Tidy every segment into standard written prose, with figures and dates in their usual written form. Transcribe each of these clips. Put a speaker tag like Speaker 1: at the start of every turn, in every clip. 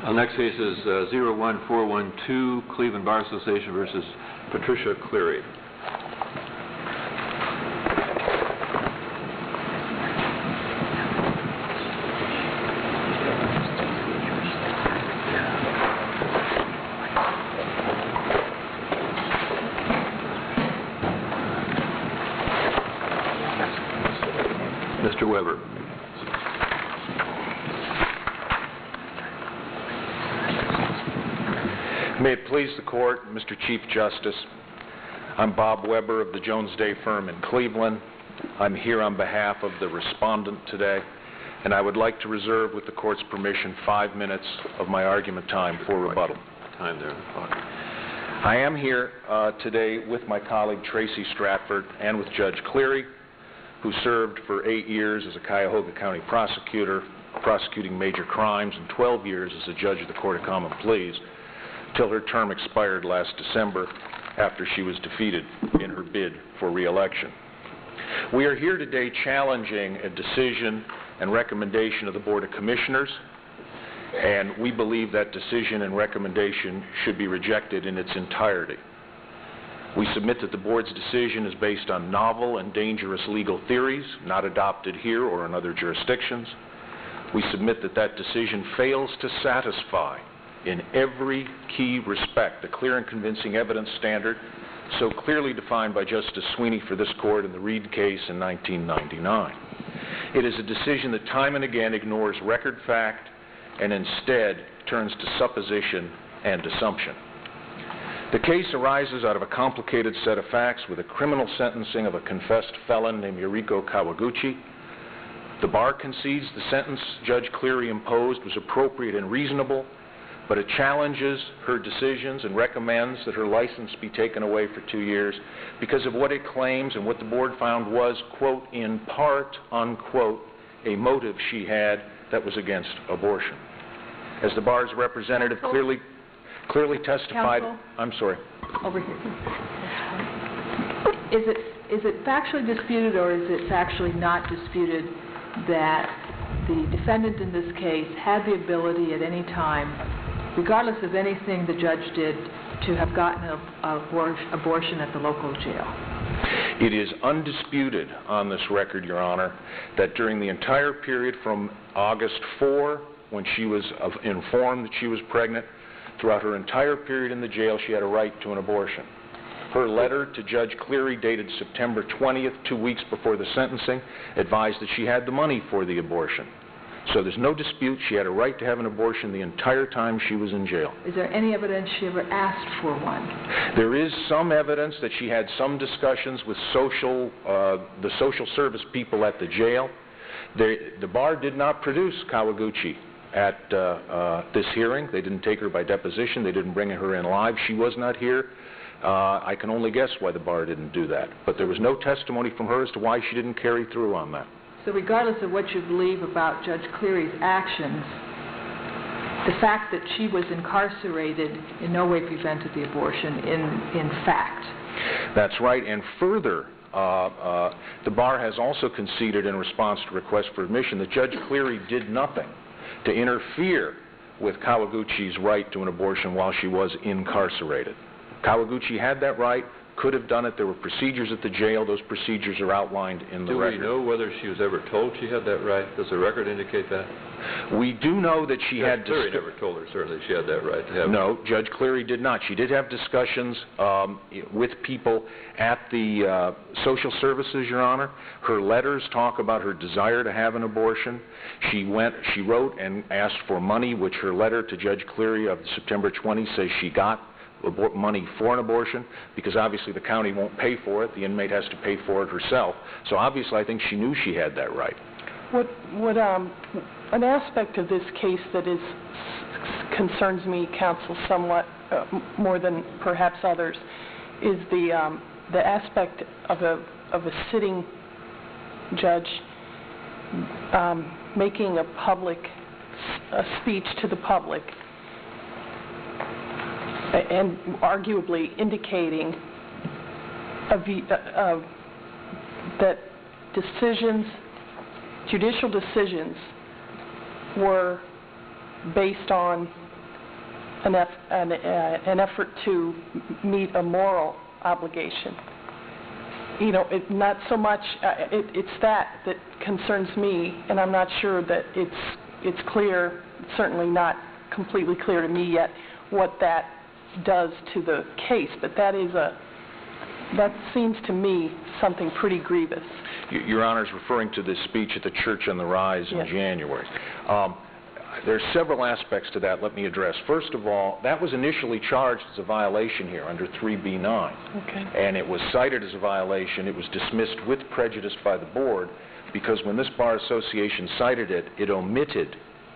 Speaker 1: The next case is 01412 Cleveland Bar Association versus Patricia Cleary. Mr. Weber.
Speaker 2: May it please the Court, Mr. Chief Justice, I'm Bob Weber of the Jones Day firm in Cleveland. I'm here on behalf of the respondent today, and I would like to reserve, with the Court's permission, 5 minutes of my argument time for rebuttal.
Speaker 1: Time there.
Speaker 2: I am here today with my colleague Tracy Stratford and with Judge Cleary, who served for 8 years as a Cuyahoga County prosecutor, prosecuting major crimes, and 12 years as a judge of the Court of Common Pleas, till her term expired last December after she was defeated in her bid for re-election. We are here today challenging a decision and recommendation of the Board of Commissioners, and we believe that decision and recommendation should be rejected in its entirety. We submit that the Board's decision is based on novel and dangerous legal theories not adopted here or in other jurisdictions. We submit that that decision fails to satisfy in every key respect the clear and convincing evidence standard so clearly defined by Justice Sweeney for this Court in the Reed case in 1999. It is a decision that time and again ignores record fact and instead turns to supposition and assumption. The case arises out of a complicated set of facts with a criminal sentencing of a confessed felon named Yuriko Kawaguchi. The bar concedes the sentence Judge Cleary imposed was appropriate and reasonable, but it challenges her decisions and recommends that her license be taken away for 2 years because of what it claims and what the Board found was, quote, in part, unquote, a motive she had that was against abortion. As the bar's representative clearly testified...
Speaker 3: Counsel?
Speaker 2: I'm sorry.
Speaker 3: Over here. Is it factually disputed or is it factually not disputed that the defendant in this case had the ability at any time, regardless of anything the judge did, to have gotten an abortion at the local jail?
Speaker 2: It is undisputed on this record, Your Honor, that during the entire period from August 4, when she was informed that she was pregnant, throughout her entire period in the jail, she had a right to an abortion. Her letter to Judge Cleary, dated September 20th, 2 weeks before the sentencing, advised that she had the money for the abortion. So there's no dispute she had a right to have an abortion the entire time she was in jail.
Speaker 3: Is there any evidence she ever asked for one?
Speaker 2: There is some evidence that she had some discussions with the social service people at the jail. The bar did not produce Kawaguchi at this hearing. They didn't take her by deposition. They didn't bring her in live. She was not here. I can only guess why the bar didn't do that. But there was no testimony from her as to why she didn't carry through on that.
Speaker 3: So regardless of what you believe about Judge Cleary's actions, the fact that she was incarcerated in no way prevented the abortion in fact.
Speaker 2: That's right. And further, the bar has also conceded in response to requests for admission that Judge Cleary did nothing to interfere with Kawaguchi's right to an abortion while she was incarcerated. Kawaguchi had that right, could have done it. There were procedures at the jail. Those procedures are outlined in the record.
Speaker 1: Do we know whether she was ever told she had that right? Does the record indicate that?
Speaker 2: We do know that she had...
Speaker 1: Judge Cleary never told her, certainly, she had that right to have...
Speaker 2: No, Judge Cleary did not. She did have discussions with people at the social services, Your Honor. Her letters talk about her desire to have an abortion. She wrote and asked for money, which her letter to Judge Cleary of September 20 says she got money for an abortion, because obviously the county won't pay for it. The inmate has to pay for it herself. So obviously I think she knew she had that right.
Speaker 4: An aspect of this case that concerns me, counsel, somewhat more than perhaps others, is the aspect of a sitting judge making a speech to the public and arguably indicating that judicial decisions were based on an effort to meet a moral obligation. Not so much, it's that concerns me, and I'm not sure that it's clear, certainly not completely clear to me yet, what that does to the case, but that seems to me something pretty grievous.
Speaker 2: Your Honor is referring to this speech at the Church on the Rise in January. There are several aspects to that let me address. First of all, that was initially charged as a violation here under 3B9.
Speaker 4: Okay.
Speaker 2: And it was cited as a violation. It was dismissed with prejudice by the board because when this Bar Association cited it, it omitted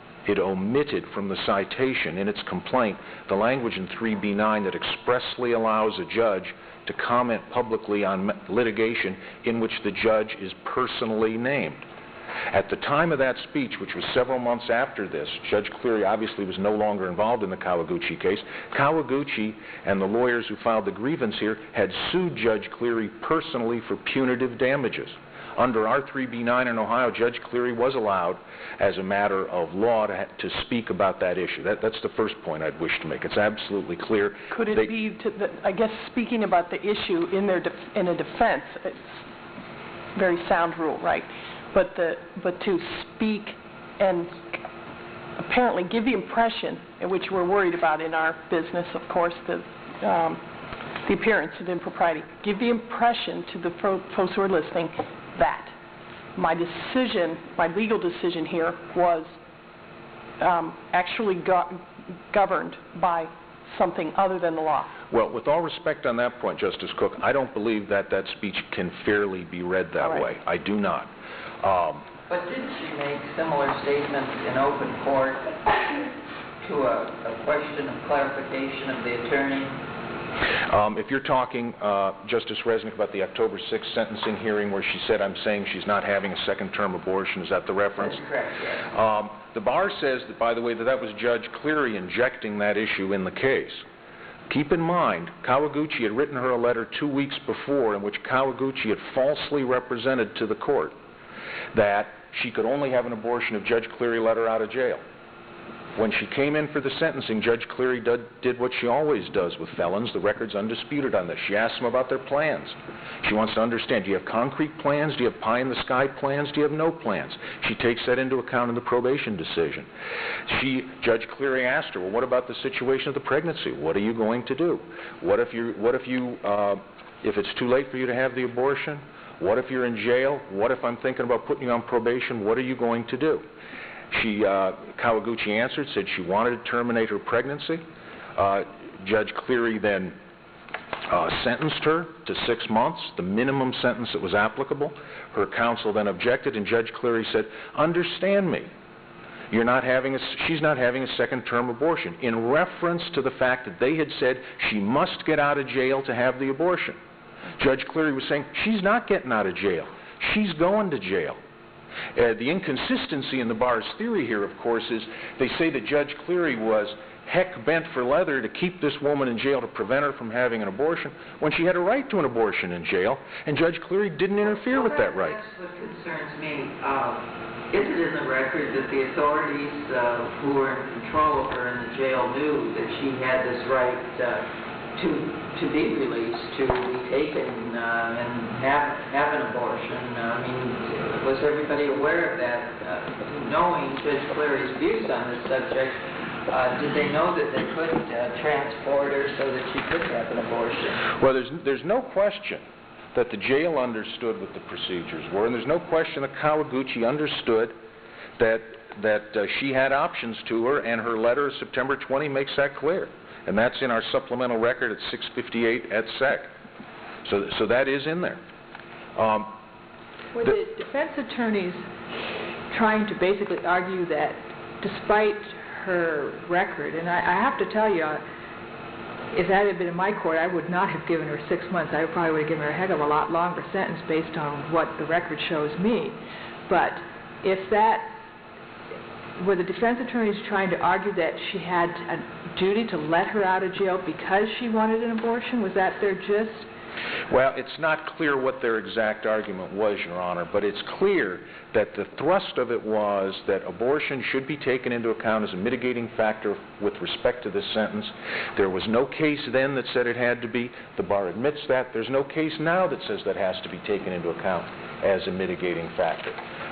Speaker 2: from the citation in its complaint the language in 3B9 that expressly allows a judge to comment publicly on litigation in which the judge is personally named. At the time of that speech, which was several months after this, Judge Cleary obviously was no longer involved in the Kawaguchi case. Kawaguchi and the lawyers who filed the grievance here had sued Judge Cleary personally for punitive damages. Under our 3B9 in Ohio, Judge Cleary was allowed, as a matter of law, to speak about that issue. That's the first point I'd wish to make. It's absolutely clear.
Speaker 4: Could it be, I guess, speaking about the issue in a defense, it's a very sound rule, right? But to speak and apparently give the impression, which we're worried about in our business, of course, the appearance of impropriety, give the impression to the folks who are listening that my legal decision here was actually governed by something other than the law.
Speaker 2: Well, with all respect on that point, Justice Cook, I don't believe that speech can fairly be read that way. I do not.
Speaker 5: But didn't she make similar statements in open court to a question of clarification of the attorney?
Speaker 2: If you're talking, Justice Resnick, about the October 6th sentencing hearing where she said, I'm saying she's not having a second-term abortion, is that the reference?
Speaker 5: That's correct, yes.
Speaker 2: The Bar says, that, by the way, that was Judge Cleary injecting that issue in the case. Keep in mind, Kawaguchi had written her a letter 2 weeks before in which Kawaguchi had falsely represented to the court that she could only have an abortion if Judge Cleary let her out of jail. When she came in for the sentencing, Judge Cleary did what she always does with felons. The record's undisputed on this. She asks them about their plans. She wants to understand, do you have concrete plans? Do you have pie-in-the-sky plans? Do you have no plans? She takes that into account in the probation decision. Judge Cleary asked her, well, what about the situation of the pregnancy? What are you going to do? If it's too late for you to have the abortion? What if you're in jail? What if I'm thinking about putting you on probation? What are you going to do? Kawaguchi answered, said she wanted to terminate her pregnancy. Judge Cleary then sentenced her to 6 months, the minimum sentence that was applicable. Her counsel then objected, and Judge Cleary said, understand me. She's not having a second-term abortion, in reference to the fact that they had said she must get out of jail to have the abortion. Judge Cleary was saying, she's not getting out of jail. She's going to jail. The inconsistency in the Bar's theory here, of course, is they say that Judge Cleary was heck-bent for leather to keep this woman in jail to prevent her from having an abortion when she had a right to an abortion in jail, and Judge Cleary didn't interfere with that right.
Speaker 5: That's what concerns me. Is it in the record that the authorities who were in control of her in the jail knew that she had this right to be released, to be taken and have an abortion? I mean, was everybody aware of that? Knowing Judge Cleary's views on this subject, did they know that they could transport her so that she could have an abortion?
Speaker 2: Well, there's no question that the jail understood what the procedures were, and there's no question that Kawaguchi understood that she had options to her, and her letter of September 20 makes that clear. And that's in our supplemental record at 658 at SEC. So that is in there.
Speaker 3: Were the defense attorneys trying to basically argue that despite her record, and I have to tell you, if that had been in my court, I would not have given her 6 months. I probably would have given her a heck of a lot longer sentence based on what the record shows me. But were the defense attorneys trying to argue that she had a duty to let her out of jail because she wanted an abortion? Was that their gist?
Speaker 2: Well, it's not clear what their exact argument was, Your Honor, but it's clear that the thrust of it was that abortion should be taken into account as a mitigating factor with respect to this sentence. There was no case then that said it had to be. The bar admits that. There's no case now that says that has to be taken into account as a mitigating factor.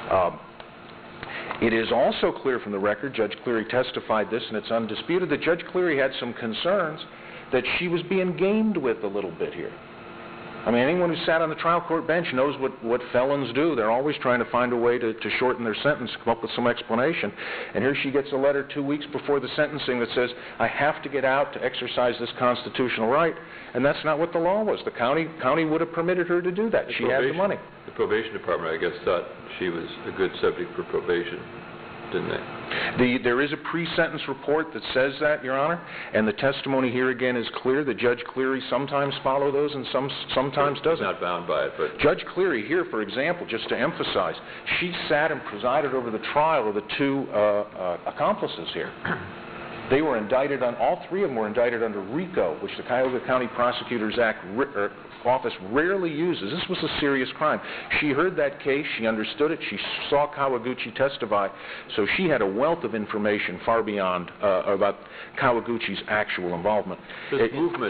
Speaker 2: It is also clear from the record, Judge Cleary testified this, and it's undisputed, that Judge Cleary had some concerns that she was being gamed with a little bit here. I mean, anyone who sat on the trial court bench knows what felons do. They're always trying to find a way to shorten their sentence, come up with some explanation. And here she gets a letter 2 weeks before the sentencing that says, I have to get out to exercise this constitutional right, and that's not what the law was. The county would have permitted her to do that. She had the money.
Speaker 1: The probation department, I guess, thought she was a good subject for probation, didn't they?
Speaker 2: There is a pre-sentence report that says that, Your Honor, and the testimony here again is clear that Judge Cleary sometimes follow those and sometimes doesn't.
Speaker 1: Not bound by it, but...
Speaker 2: Judge Cleary here, for example, just to emphasize, she sat and presided over the trial of the two accomplices here. They were indicted on, all three of them were indicted under RICO, which the Cuyahoga County Prosecutors Office rarely uses. This was a serious crime. She heard that case, she understood it, she saw Kawaguchi testify, so she had a wealth of information far beyond about Kawaguchi's actual involvement.
Speaker 1: The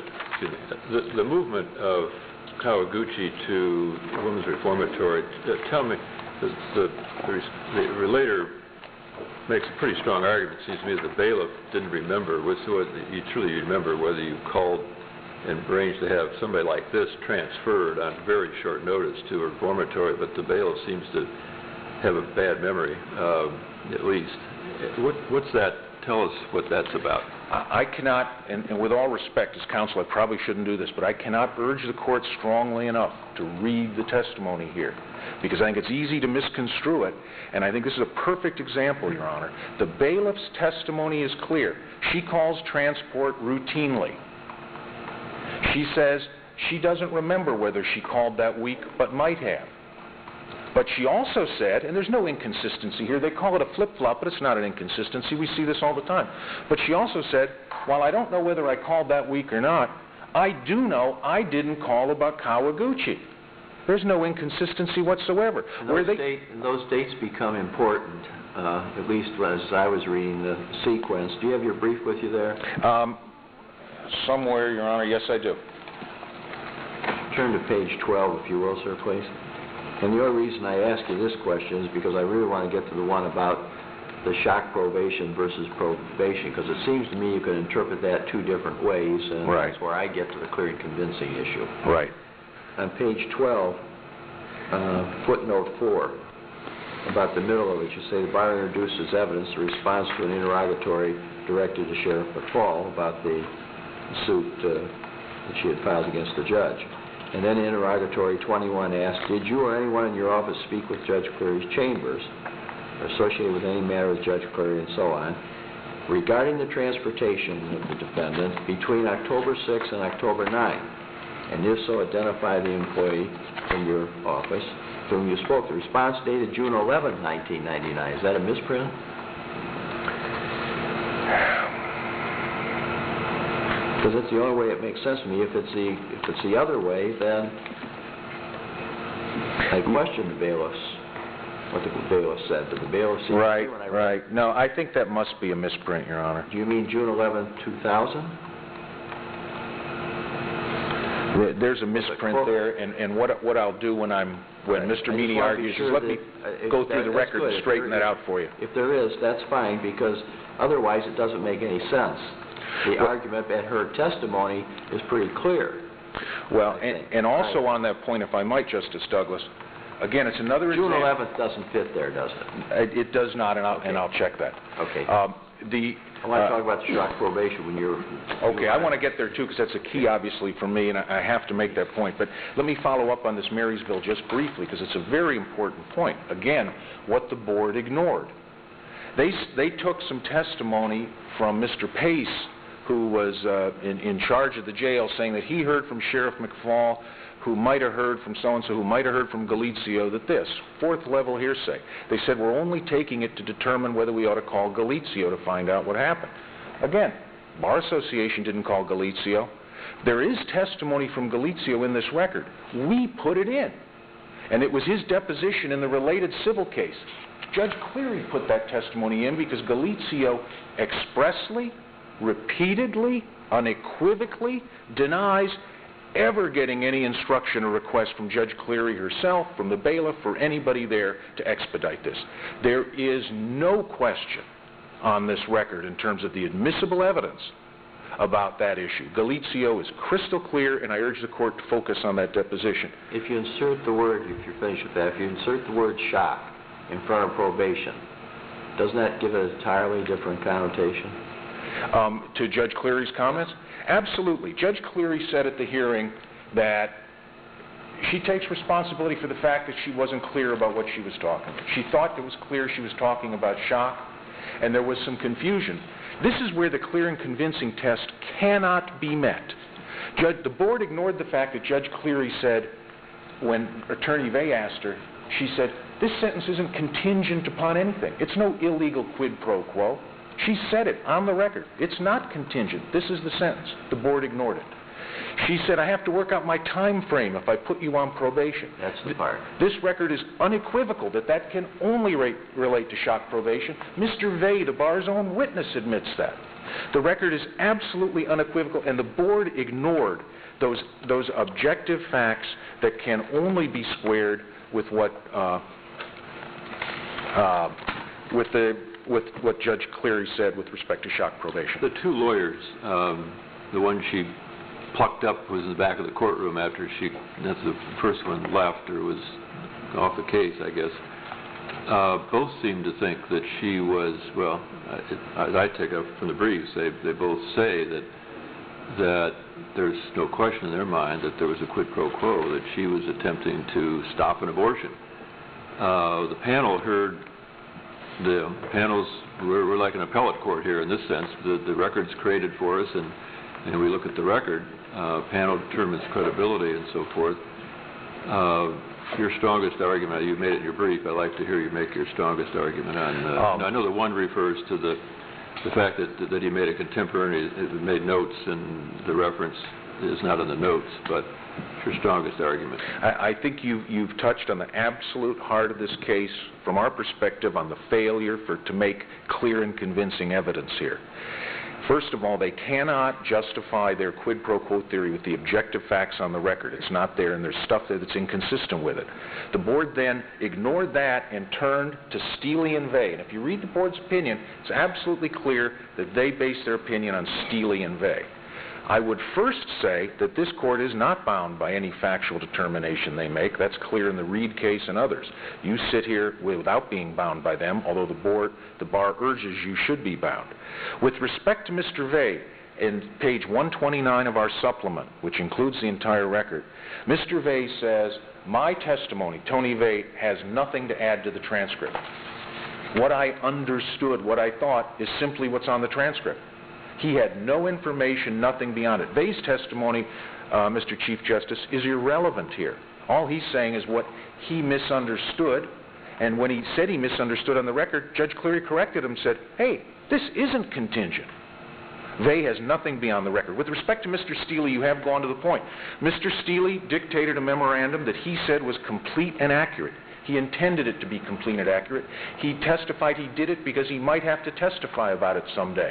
Speaker 1: movement of Kawaguchi to Women's Reformatory, tell me, the relator makes a pretty strong argument. It seems to me that the bailiff didn't remember, you truly remember whether you called and arranged to have somebody like this transferred on very short notice to a reformatory, but the bailiff seems to have a bad memory, at least. What's that? Tell us what that's about.
Speaker 2: I cannot, and with all respect as counsel, I probably shouldn't do this, but I cannot urge the court strongly enough to read the testimony here, because I think it's easy to misconstrue it, and I think this is a perfect example, Your Honor. The bailiff's testimony is clear. She calls transport routinely. She says she doesn't remember whether she called that week, but might have. But she also said, and there's no inconsistency here, they call it a flip-flop, but it's not an inconsistency, we see this all the time. But she also said, while I don't know whether I called that week or not, I do know I didn't call about Kawaguchi. There's no inconsistency whatsoever.
Speaker 6: And those dates become important, at least as I was reading the sequence. Do you have your brief with you there?
Speaker 2: Somewhere, Your Honor, yes I do.
Speaker 6: Turn to page 12, if you will, sir, please. And the only reason I ask you this question is because I really want to get to the one about the shock probation versus probation, because it seems to me you can interpret that two different ways, and
Speaker 2: right.
Speaker 6: That's where I get to the clear and convincing issue.
Speaker 2: Right.
Speaker 6: On page 12, footnote 4, about the middle of it, you say the bar introduced as evidence the response to an interrogatory directed to Sheriff McFall about the suit that she had filed against the judge. And then interrogatory 21 asked, did you or anyone in your office speak with Judge Cleary's chambers, or associated with any matter with Judge Cleary and so on, regarding the transportation of the defendant between October 6 and October 9? And if so, identify the employee from your office to whom you spoke. The response dated June 11, 1999. Is that a misprint? Because that's the only way it makes sense to me. If it's the other way, then I question the bailiffs, what the bailiff said. Did the bailiff see
Speaker 2: right,
Speaker 6: when I
Speaker 2: right. No, I think that must be a misprint, Your Honor.
Speaker 6: Do you mean June 11, 2000?
Speaker 2: There's a misprint there, and what I'll do when Mr. Meany argues is let me go through the record and straighten that out for you.
Speaker 6: If there is, that's fine, because otherwise it doesn't make any sense. The argument at her testimony is pretty clear.
Speaker 2: Well, and also on that point, if I might, Justice Douglas, again, it's another
Speaker 6: June
Speaker 2: example.
Speaker 6: 11th doesn't fit there, does it?
Speaker 2: It does not, and I'll check that.
Speaker 6: Okay. I want to talk about the shock probation when you're...
Speaker 2: Okay, I want to get there, too, because that's a key, obviously, for me, and I have to make that point. But let me follow up on this Marysville just briefly, because it's a very important point. Again, what the board ignored. They took some testimony from Mr. Pace, who was in charge of the jail, saying that he heard from Sheriff McFall, who might have heard from so-and-so, who might have heard from Galizio, that this, fourth-level hearsay. They said, we're only taking it to determine whether we ought to call Galizio to find out what happened. Again, Bar Association didn't call Galizio. There is testimony from Galizio in this record. We put it in. And it was his deposition in the related civil case. Judge Cleary put that testimony in because Galizio expressly, repeatedly, unequivocally denies ever getting any instruction or request from Judge Cleary herself, from the bailiff, or anybody there to expedite this. There is no question on this record in terms of the admissible evidence about that issue. Galizio is crystal clear, and I urge the court to focus on that deposition.
Speaker 6: If you insert the word, if you're finished with that, if you insert the word shock in front of probation, doesn't that give it an entirely different connotation?
Speaker 2: To Judge Cleary's comments? Absolutely. Judge Cleary said at the hearing that she takes responsibility for the fact that she wasn't clear about what she was talking about. She thought it was clear she was talking about shock, and there was some confusion. This is where the clear and convincing test cannot be met. The board ignored the fact that Judge Cleary said, when Attorney Vey asked her, she said, this sentence isn't contingent upon anything. It's no illegal quid pro quo. She said it on the record. It's not contingent. This is the sentence. The board ignored it. She said, I have to work out my time frame if I put you on probation.
Speaker 6: That's the part.
Speaker 2: This record is unequivocal that that can only relate to shock probation. Mr. Vey, the bar's own witness, admits that. The record is absolutely unequivocal, and the board ignored those objective facts that can only be squared with what what Judge Cleary said with respect to shock probation.
Speaker 1: The two lawyers, the one she plucked up was in the back of the courtroom after that's the first one left or was off the case, I guess. Both seemed to think that she was, well, as I take up from the briefs, they both say that there's no question in their mind that there was a quid pro quo, that she was attempting to stop an abortion. The panel heard, the panels, we're like an appellate court here in this sense. The record's created for us, and we look at the record. Panel determines credibility and so forth. Your strongest argument, you made it in your brief. I'd like to hear you make your strongest argument on. I know the one refers to the fact that he made a contemporary, made notes, and the reference is not in the notes, but your strongest argument.
Speaker 2: I think you've touched on the absolute heart of this case, from our perspective, on the failure to make clear and convincing evidence here. First of all, they cannot justify their quid pro quo theory with the objective facts on the record. It's not there, and there's stuff there that's inconsistent with it. The board then ignored that and turned to Steele and Vey. And if you read the board's opinion, it's absolutely clear that they base their opinion on Steele and Vey. I would first say that this court is not bound by any factual determination they make. That's clear in the Reed case and others. You sit here without being bound by them, although the bar urges you should be bound. With respect to Mr. Vey, in page 129 of our supplement, which includes the entire record, Mr. Vey says, my testimony, Tony Vey, has nothing to add to the transcript. What I understood, what I thought, is simply what's on the transcript. He had no information, nothing beyond it. Vey's testimony, Mr. Chief Justice, is irrelevant here. All he's saying is what he misunderstood, and when he said he misunderstood on the record, Judge Cleary corrected him and said, hey, this isn't contingent. Vey has nothing beyond the record. With respect to Mr. Steele, you have gone to the point. Mr. Steele dictated a memorandum that he said was complete and accurate. He intended it to be complete and accurate. He testified he did it because he might have to testify about it someday.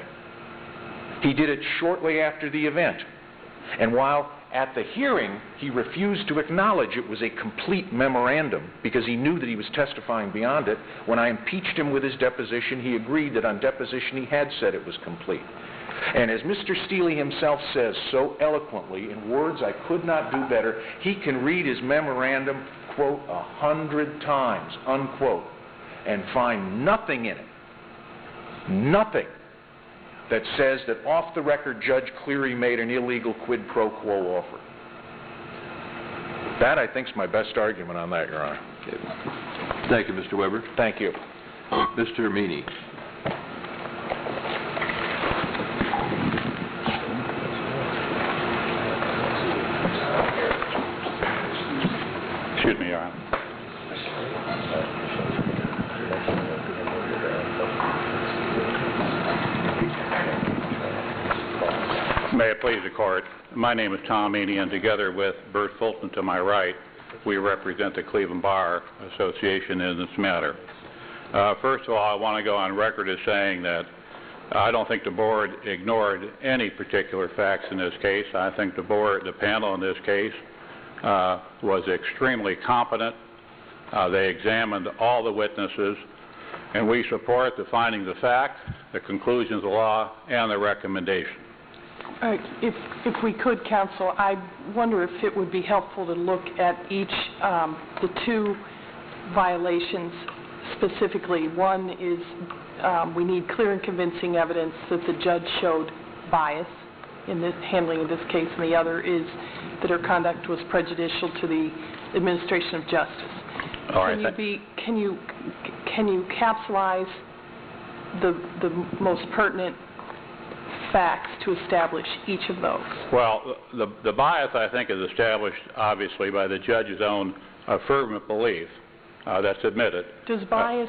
Speaker 2: He did it shortly after the event. And while at the hearing he refused to acknowledge it was a complete memorandum because he knew that he was testifying beyond it, when I impeached him with his deposition, he agreed that on deposition he had said it was complete. And as Mr. Steele himself says so eloquently, in words I could not do better, he can read his memorandum, quote, 100 times, unquote, and find nothing in it, nothing, that says that off the record Judge Cleary made an illegal quid pro quo offer. That, I think, is my best argument on that, Your Honor.
Speaker 1: Okay. Thank you, Mr. Weber.
Speaker 2: Thank you.
Speaker 1: Mr. Meany.
Speaker 7: Excuse me, Your Honor. May it please the Court, my name is Tom Meany, and together with Bert Fulton to my right, we represent the Cleveland Bar Association in this matter. First of all, I want to go on record as saying that I don't think the Board ignored any particular facts in this case. I think the panel in this case was extremely competent. They examined all the witnesses, and we support the findings of fact, the conclusions of law, and the recommendation.
Speaker 4: All right. If we could, counsel, I wonder if it would be helpful to look at each, the two violations specifically. One is we need clear and convincing evidence that the judge showed bias in this handling of this case, and the other is that her conduct was prejudicial to the administration of justice.
Speaker 7: All right.
Speaker 4: Can you capsulize the most pertinent facts to establish each of those?
Speaker 7: Well, the bias, I think, is established, obviously, by the judge's own fervent belief. That's admitted.
Speaker 4: Does bias,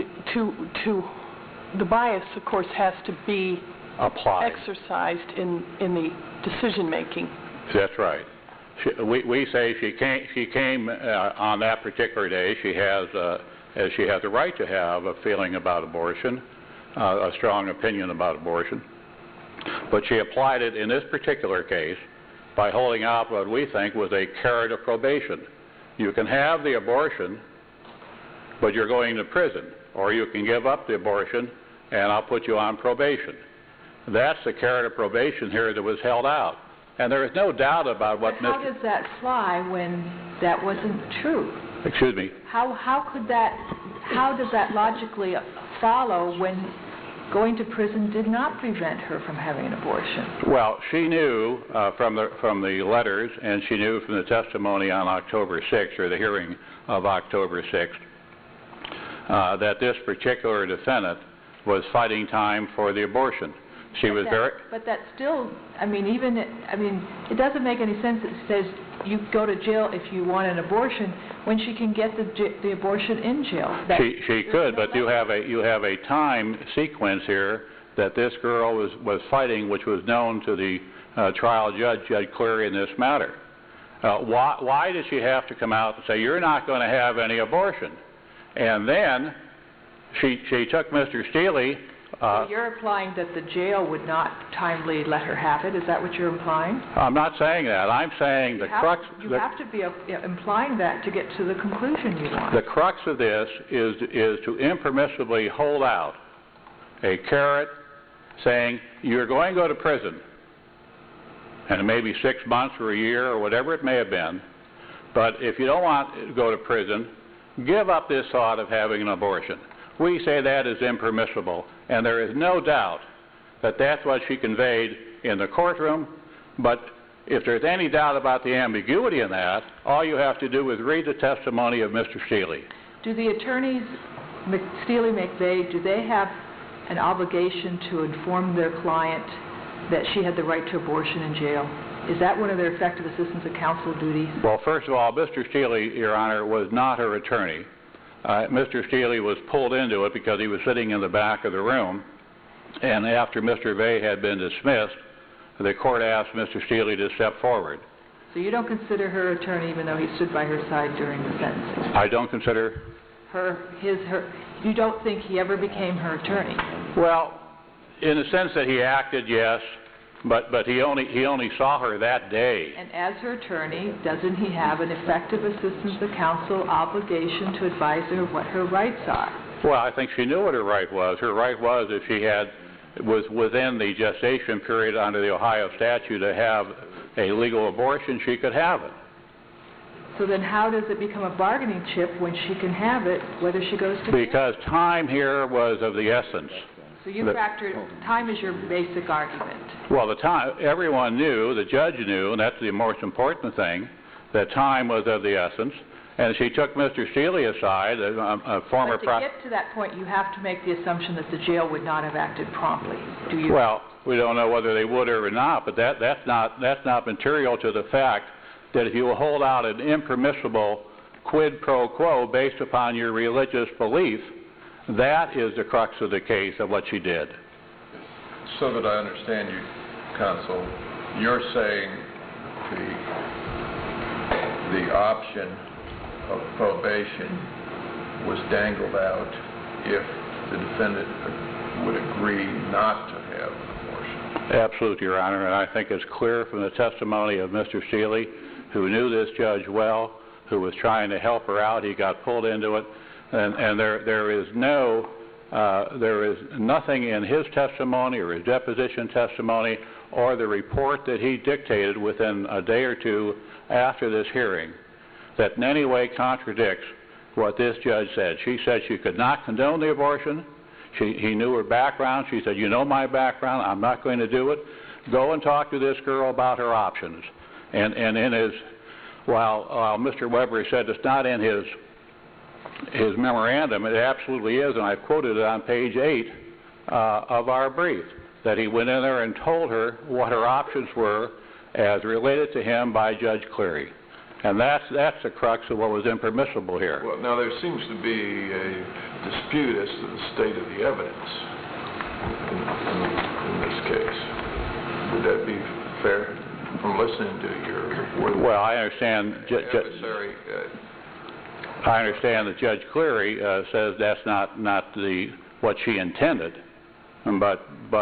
Speaker 4: the bias, of course, has to be
Speaker 7: applied,
Speaker 4: exercised in the decision-making.
Speaker 7: That's right. We say she came on that particular day. She has the right to have a feeling about abortion, a strong opinion about abortion. But she applied it in this particular case by holding out what we think was a carrot of probation. You can have the abortion, but you're going to prison. Or you can give up the abortion, and I'll put you on probation. That's the carrot of probation here that was held out. And there is no doubt about what
Speaker 3: But how does that fly when that wasn't true?
Speaker 7: Excuse me?
Speaker 3: How does that logically follow when going to prison did not prevent her from having an abortion?
Speaker 7: Well, she knew from the letters, and she knew from the testimony on October 6th, or the hearing of October 6th, that this particular defendant was fighting time for the abortion. But
Speaker 3: that's still, it doesn't make any sense that it says you go to jail if you want an abortion when she can get the abortion in jail.
Speaker 7: She could, but you have a time sequence here that this girl was fighting, which was known to the trial judge, Judge Cleary, in this matter. Why did she have to come out and say, you're not going to have any abortion? And then she took Mr. Steele.
Speaker 3: So you're implying that the jail would not timely let her have it? Is that what you're implying?
Speaker 7: I'm not saying that. I'm saying
Speaker 3: You have to be implying that to get to the conclusion you want.
Speaker 7: The crux of this is to impermissibly hold out a carrot saying you're going to go to prison, and it may be 6 months or a year or whatever it may have been, but if you don't want to go to prison, give up this thought of having an abortion. We say that is impermissible, and there is no doubt that that's what she conveyed in the courtroom. But if there's any doubt about the ambiguity in that, all you have to do is read the testimony of Mr. Steele.
Speaker 3: Do the attorneys, Steele, McVeigh, do they have an obligation to inform their client that she had the right to abortion in jail? Is that one of their effective assistance of counsel duties?
Speaker 7: Well, first of all, Mr. Steele, Your Honor, was not her attorney. Mr. Steele was pulled into it because he was sitting in the back of the room, and after Mr. Vey had been dismissed, the court asked Mr. Steele to step forward.
Speaker 3: So you don't consider her attorney even though he stood by her side during the sentencing?
Speaker 7: I don't consider...
Speaker 3: You don't think he ever became her attorney?
Speaker 7: Well, in the sense that he acted, yes, but he only saw her that day.
Speaker 3: And as her attorney, doesn't he have an effective assistance of counsel obligation to advise her what her rights are?
Speaker 7: Well, I think she knew what her right was. Her right was if she was within the gestation period under the Ohio statute to have a legal abortion, she could have it.
Speaker 3: So then how does it become a bargaining chip when she can have it, whether she goes to jail?
Speaker 7: Because time here was of the essence.
Speaker 3: So you factor time is your basic argument.
Speaker 7: Well, the time, everyone knew, the judge knew, and that's the most important thing, that time was of the essence. And she took Mr. Steele aside, a former...
Speaker 3: But to get to that point, you have to make the assumption that the jail would not have acted promptly. Do you?
Speaker 7: Well, we don't know whether they would or not, but that's not material to the fact that if you hold out an impermissible quid pro quo based upon your religious belief, that is the crux of the case of what she did.
Speaker 1: So that I understand you
Speaker 8: counsel, you're saying the option of probation was dangled out if the defendant would agree not to have an abortion.
Speaker 7: Absolutely, Your Honor, and I think it's clear from the testimony of Mr. Steele, who knew this judge well, who was trying to help her out. He got pulled into it, and there is nothing in his testimony or his deposition testimony or the report that he dictated within a day or two after this hearing that in any way contradicts what this judge said. She said she could not condone the abortion. He knew her background. She said, you know my background. I'm not going to do it. Go and talk to this girl about her options. And in his, while Mr. Weber said it's not in his memorandum, it absolutely is, and I've quoted it on page 8 of our brief, that he went in there and told her what her options were as related to him by Judge Cleary. And that's the crux of what was impermissible here.
Speaker 8: Well, now there seems to be a dispute as to the state of the evidence in this case. Would that be fair from listening to your...
Speaker 7: Well, I understand...
Speaker 8: adversary...
Speaker 7: I understand that Judge Cleary says that's not what she intended, but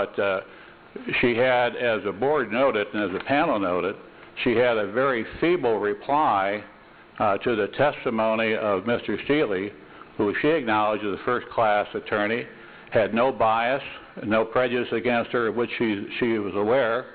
Speaker 7: she had, as the board noted and as the panel noted, she had a very feeble reply to the testimony of Mr. Steele, who she acknowledged as a first-class attorney, had no bias, no prejudice against her, of which she was aware,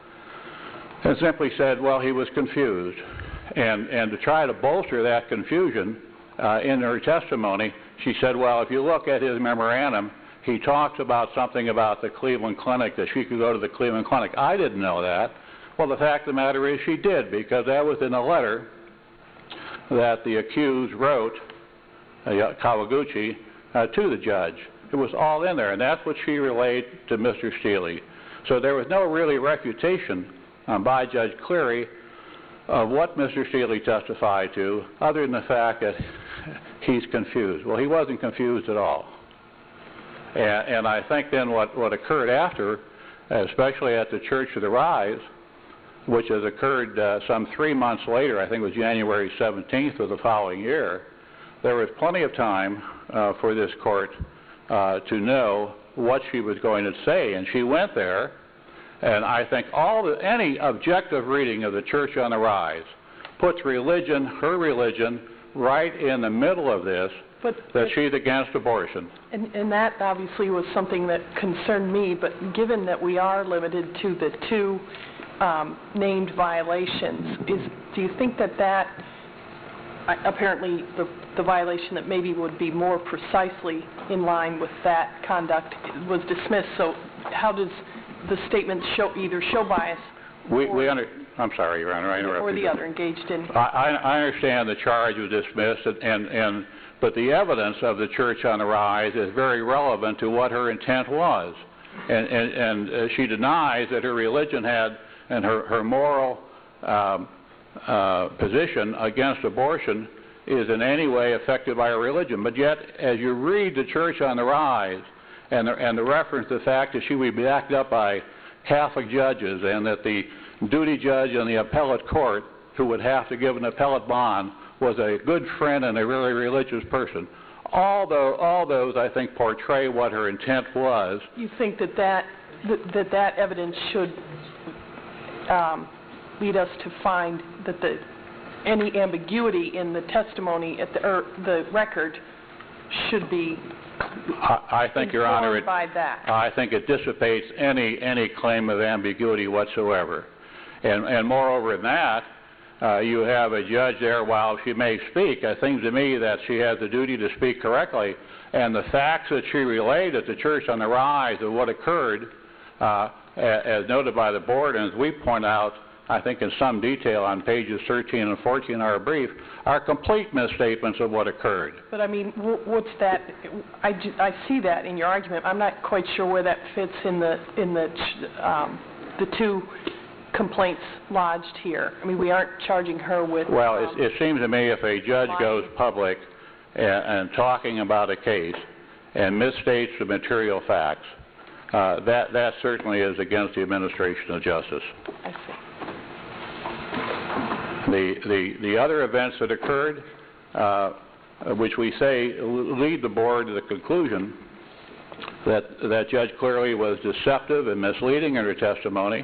Speaker 7: and simply said, well, he was confused. And to try to bolster that confusion in her testimony, she said, well, if you look at his memorandum, he talks about something about the Cleveland Clinic, that she could go to the Cleveland Clinic. I didn't know that. Well, the fact of the matter is she did, because that was in a letter that the accused wrote, Kawaguchi, to the judge. It was all in there, and that's what she relayed to Mr. Steele. So there was no really refutation by Judge Cleary of what Mr. Steele testified to, other than the fact that he's confused. Well, he wasn't confused at all. And I think then what occurred after, especially at the Church of the Rise, which has occurred some 3 months later, I think it was January 17th of the following year, there was plenty of time for this court to know what she was going to say. And she went there, and I think any objective reading of the Church on the Rise puts religion, her religion, right in the middle of this, that she's against abortion.
Speaker 4: And that obviously was something that concerned me, but given that we are limited to the two named violations, do you think that apparently the violation that maybe would be more precisely in line with that conduct was dismissed, so how does the statement either show bias I'm sorry, Your Honor, I interrupted or the
Speaker 7: you.
Speaker 4: other engaged in...
Speaker 7: I understand the charge was dismissed, but the evidence of the Church on the Rise is very relevant to what her intent was. And she denies that her religion had, and her moral position against abortion is in any way affected by her religion. But yet, as you read the Church on the Rise, and the reference to the fact that she would be backed up by Catholic judges, and that the duty judge in the appellate court, who would have to give an appellate bond, was a good friend and a really religious person. All those, I think, portray what her intent was.
Speaker 4: You think that evidence should lead us to find that any ambiguity in the testimony or the record should be
Speaker 7: I think, Your Honor,
Speaker 4: by that.
Speaker 7: I think it dissipates any claim of ambiguity whatsoever. And moreover than that, you have a judge there, while she may speak, it seems to me that she has the duty to speak correctly, and the facts that she relayed at the Church on the Rise of what occurred, as noted by the board, and as we point out, I think in some detail on pages 13 and 14 in our brief, are complete misstatements of what occurred.
Speaker 4: But I mean, what's that? I see that in your argument. I'm not quite sure where that fits in the two complaints lodged here. I mean, we aren't charging her with...
Speaker 7: Well, it seems to me if a judge goes public and talking about a case and misstates the material facts, that certainly is against the administration of justice.
Speaker 4: I see.
Speaker 7: The other events that occurred, which we say lead the board to the conclusion that Judge Cleary was deceptive and misleading in her testimony.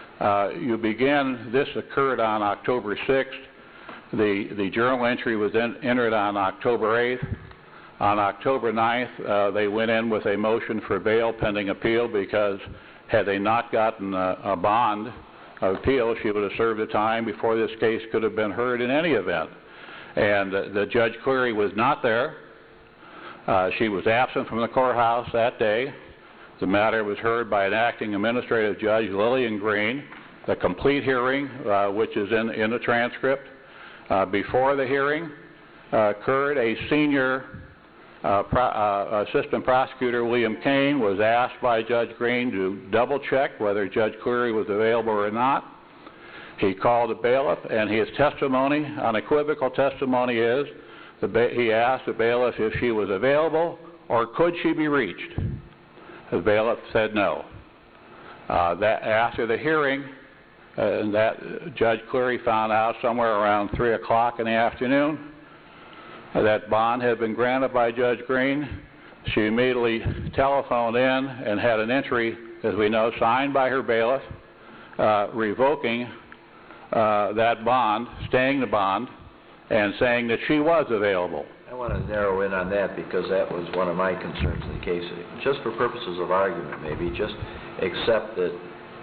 Speaker 7: This occurred on October 6th. The journal entry was entered on October 8th. On October 9th, they went in with a motion for bail pending appeal because had they not gotten a bond of appeal, she would have served the time before this case could have been heard in any event. And the Judge Cleary was not there. She was absent from the courthouse that day. The matter was heard by an acting administrative judge, Lillian Green. The complete hearing, which is in the transcript. Before the hearing occurred, a senior assistant prosecutor, William Kane, was asked by Judge Green to double check whether Judge Cleary was available or not. He called a bailiff, and his testimony, unequivocal testimony is, he asked the bailiff if she was available or could she be reached. The bailiff said no. After the hearing, Judge Cleary found out somewhere around 3 o'clock in the afternoon that bond had been granted by Judge Green. She immediately telephoned in and had an entry, as we know, signed by her bailiff, revoking that bond, staying the bond, and saying that she was available.
Speaker 6: I want to narrow in on that because that was one of my concerns in the case. Just for purposes of argument, maybe just accept that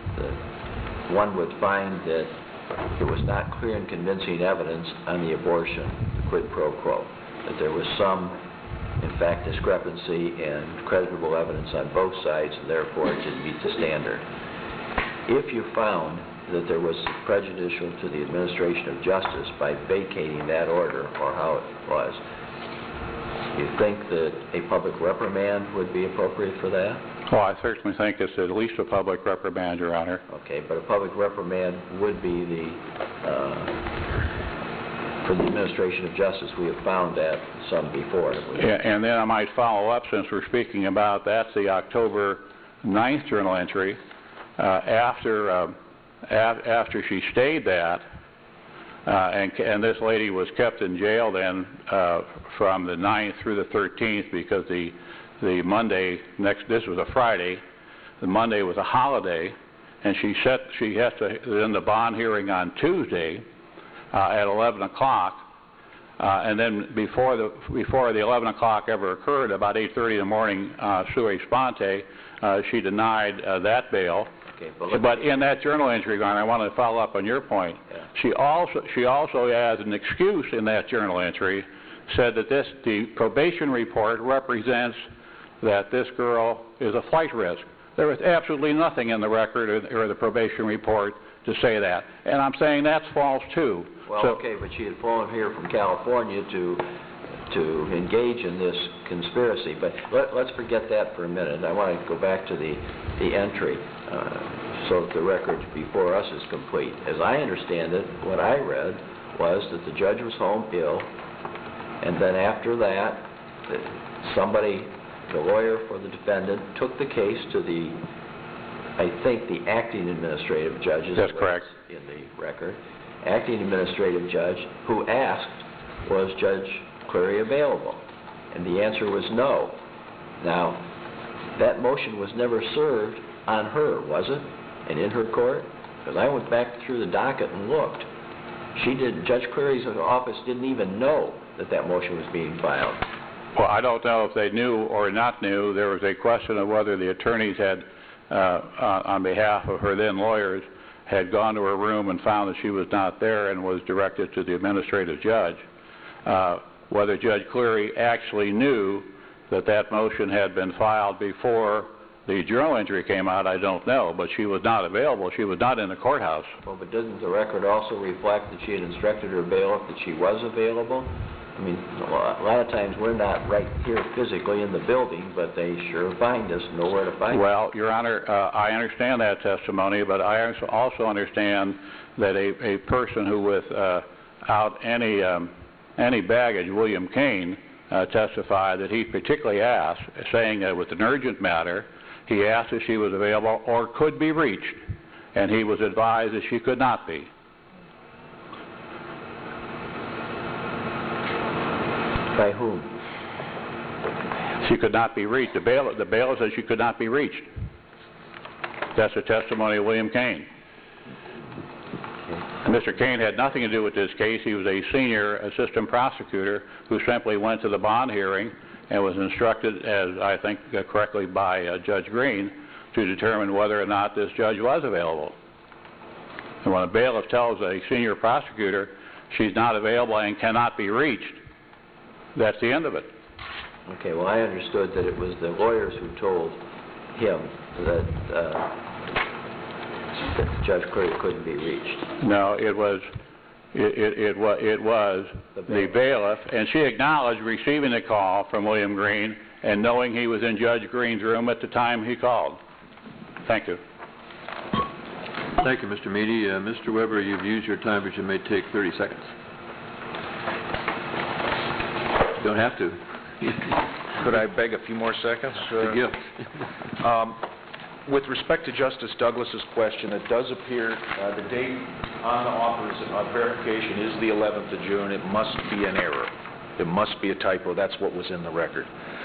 Speaker 6: one would find that there was not clear and convincing evidence on the abortion, the quid pro quo, that there was some, in fact, discrepancy and credible evidence on both sides, and therefore it didn't meet the standard. If you found that there was prejudicial to the administration of justice by vacating that order, or how it was, do you think that a public reprimand would be appropriate for that?
Speaker 7: Well, I certainly think it's at least a public reprimand, Your Honor.
Speaker 6: Okay, but a public reprimand would be for the administration of justice. We have found that some before.
Speaker 7: And then I might follow up, since we're speaking about that's the October 9th journal entry. After she stayed that, and this lady was kept in jail then from the 9th through the 13th because the Monday this was a Friday, the Monday was a holiday, and she has to in the bond hearing on Tuesday at 11 o'clock, and then before the 11 o'clock ever occurred, about 8:30 in the morning, sua sponte, she denied that bail.
Speaker 6: Okay,
Speaker 7: but in that journal entry, Your Honor, I want to follow up on your point. Yeah. She also, as an excuse in that journal entry, said that the probation report represents that this girl is a flight risk. There was absolutely nothing in the record or the probation report to say that. And I'm saying that's false, too.
Speaker 6: Well, okay, but she had flown here from California to engage in this conspiracy. But let's forget that for a minute. I want to go back to the entry so that the record before us is complete. As I understand it, what I read was that the judge was home ill, and then after that, the lawyer for the defendant took the case to the acting administrative judge.
Speaker 7: That's correct.
Speaker 6: In the record. Acting administrative judge who asked, was Judge Cleary available? And the answer was no. Now, that motion was never served on her, was it? And in her court? Because I went back through the docket and looked. Judge Cleary's office didn't even know that motion was being filed.
Speaker 7: Well, I don't know if they knew or not knew. There was a question of whether the attorneys had, on behalf of her then lawyers, had gone to her room and found that she was not there and was directed to the administrative judge. Whether Judge Cleary actually knew that motion had been filed before the journal entry came out, I don't know, but she was not available. She was not in the courthouse.
Speaker 6: Well, but doesn't the record also reflect that she had instructed her bailiff that she was available? I mean, a lot of times we're not right here physically in the building, but they sure find us, know where to find us.
Speaker 7: Well, Your Honor, I understand that testimony, but I also understand that a person who without any baggage, William Kane, testified that he particularly asked, saying that it was an urgent matter. he asked if she was available or could be reached, and he was advised that she could not be.
Speaker 6: By whom?
Speaker 7: She could not be reached. The bailiff said she could not be reached. That's the testimony of William Kane. Mr. Kane had nothing to do with this case. He was a senior assistant prosecutor who simply went to the bond hearing and was instructed, as I think correctly by Judge Green, to determine whether or not this judge was available. And when a bailiff tells a senior prosecutor she's not available and cannot be reached, that's the end of it.
Speaker 6: Okay, well, I understood that it was the lawyers who told him that Judge Cleary couldn't be reached.
Speaker 7: No, it was the bailiff, and she acknowledged receiving the call from William Green and knowing he was in Judge Green's room at the time he called. Thank you.
Speaker 1: Thank you, Mr. Meady. Mr. Weber, you've used your time, but you may take 30 seconds. You don't have to.
Speaker 2: Could I beg a few more seconds?
Speaker 1: Good gift.
Speaker 2: With respect to Justice Douglas's question, it does appear the date on the offer's verification is the 11th of June. It must be an error. It must be a typo. That's what was in the record.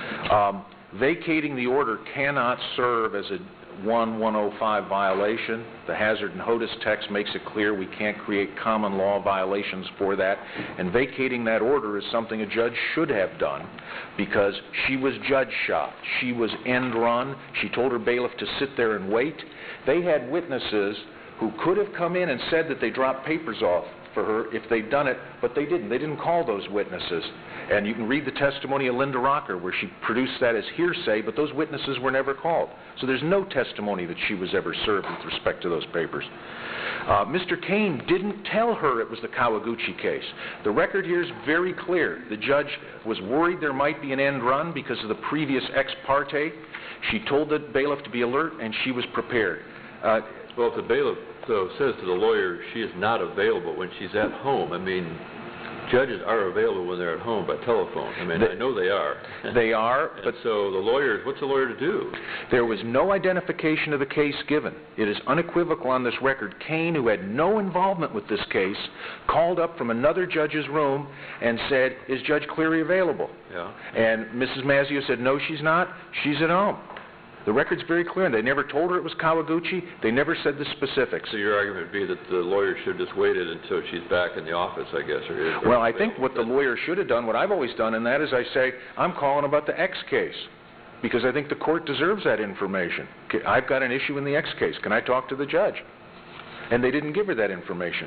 Speaker 2: Vacating the order cannot serve as a 105 violation. The Hazard and Hodis text makes it clear we can't create common law violations for that, and vacating that order is something a judge should have done because she was judge shopped. She was end run. She told her bailiff to sit there and wait. They had witnesses who could have come in and said that they dropped papers off for her if they'd done it, but they didn't. They didn't call those witnesses. And you can read the testimony of Linda Rocker where she produced that as hearsay, but those witnesses were never called. So there's no testimony that she was ever served with respect to those papers. Mr. Kane didn't tell her it was the Kawaguchi case. The record here is very clear. The judge was worried there might be an end run because of the previous ex parte. She told the bailiff to be alert, and she was prepared.
Speaker 1: Well, if the bailiff, though, says to the lawyer she is not available when she's at home, I mean, judges are available when they're at home by telephone. I mean, I know they are.
Speaker 2: They are, but
Speaker 1: so the lawyer, what's the lawyer to do?
Speaker 2: There was no identification of the case given. It is unequivocal on this record. Kane, who had no involvement with this case, called up from another judge's room and said, "Is Judge Cleary available?"
Speaker 1: Yeah.
Speaker 2: And Mrs. Mazzio said, "No, she's not. She's at home." The record's very clear. They never told her it was Kawaguchi. They never said the specifics.
Speaker 1: So your argument would be that the lawyer should have just waited until she's back in the office, I guess.
Speaker 2: Well, I think what the lawyer should have done, what I've always done, and that is I say, I'm calling about the X case, because I think the court deserves that information. I've got an issue in the X case. Can I talk to the judge? And they didn't give her that information.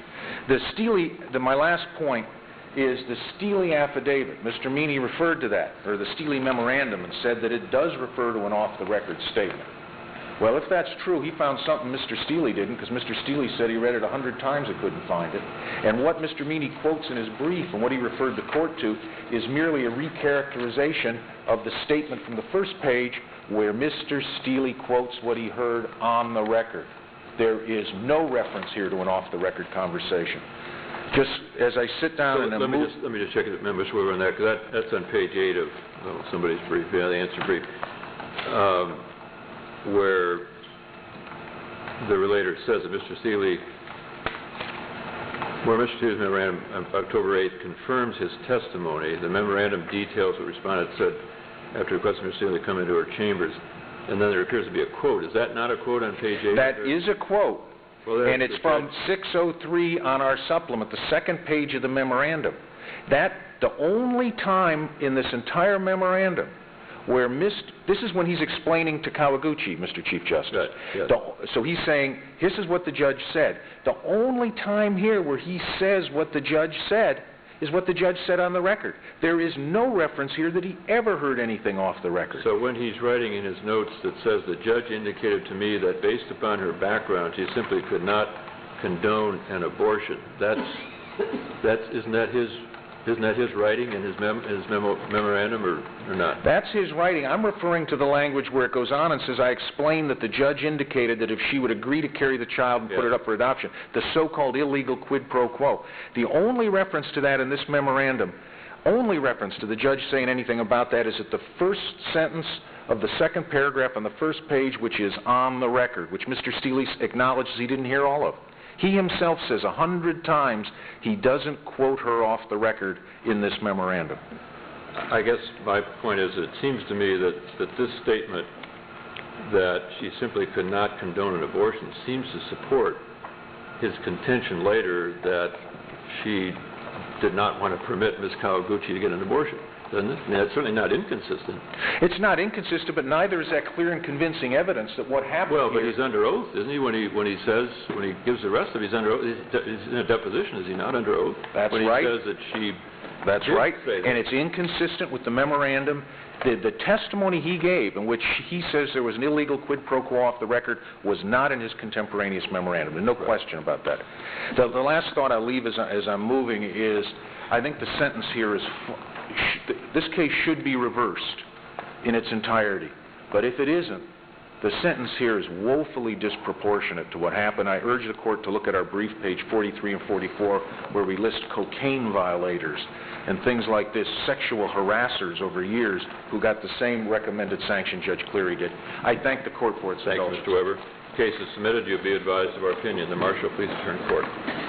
Speaker 2: My last point is the Steele affidavit. Mr. Meany referred to that, or the Steele memorandum, and said that it does refer to an off-the-record statement. Well, if that's true, he found something Mr. Steele didn't, because Mr. Steele said he read it 100 times and couldn't find it. And what Mr. Meany quotes in his brief and what he referred the court to is merely a recharacterization of the statement from the first page where Mr. Steele quotes what he heard on the record. There is no reference here to an off-the-record conversation. Just as I sit down and
Speaker 1: let me just check it, Mr. Weber, on that, because that's on page 8 of somebody's brief, the answer brief, where the relator says that Mr. Steele, where Mr. Steele's memorandum on October 8th confirms his testimony, the memorandum details what respondent said after requesting Mr. Steele to come into her chambers, and then there appears to be a quote. Is that not a quote on page 8?
Speaker 2: That is a quote.
Speaker 1: Well,
Speaker 2: and it's from 603 on our supplement, the second page of the memorandum. The only time in this entire memorandum where this is when he's explaining to Kawaguchi, Mr. Chief Justice.
Speaker 1: Right, yes.
Speaker 2: So he's saying, this is what the judge said. The only time here where he says what the judge said is what the judge said on the record. There is no reference here that he ever heard anything off the record.
Speaker 1: So when he's writing in his notes that says the judge indicated to me that based upon her background, she simply could not condone an abortion. Isn't that his writing in his memorandum or not?
Speaker 2: That's his writing. I'm referring to the language where it goes on and says, I explained that the judge indicated that if she would agree to carry the child and put it up for adoption, the so-called illegal quid pro quo. The only reference to that in this memorandum, only reference to the judge saying anything about that is at the first sentence of the second paragraph on the first page, which is on the record, which Mr. Steele acknowledges he didn't hear all of. He himself says 100 times he doesn't quote her off the record in this memorandum.
Speaker 1: I guess my point is, it seems to me that this statement that she simply could not condone an abortion seems to support his contention later that she did not want to permit Ms. Kawaguchi to get an abortion, doesn't it? I mean, that's certainly not inconsistent.
Speaker 2: It's not inconsistent, but neither is that clear and convincing evidence that what happened
Speaker 1: Well, but
Speaker 2: here...
Speaker 1: he's under oath, isn't he? When he gives the rest of it, he's under oath. He's in a deposition, is he not, under oath?
Speaker 2: That's
Speaker 1: when
Speaker 2: right.
Speaker 1: When he says that she
Speaker 2: That's
Speaker 1: did
Speaker 2: right,
Speaker 1: say that.
Speaker 2: and it's inconsistent with the memorandum. The testimony he gave, in which he says there was an illegal quid pro quo off the record, was not in his contemporaneous memorandum. There's no question about that. The last thought I'll leave as I'm moving is, I think the sentence here is, this case should be reversed in its entirety. But if it isn't, the sentence here is woefully disproportionate to what happened. I urge the court to look at our brief, page 43 and 44, where we list cocaine violators and things like this, sexual harassers over years who got the same recommended sanction Judge Cleary did. I thank the court for its
Speaker 1: Thank you,
Speaker 2: indulgence.
Speaker 1: Mr. Weber. Case is submitted. You'll be advised of our opinion. The marshal, please adjourn court.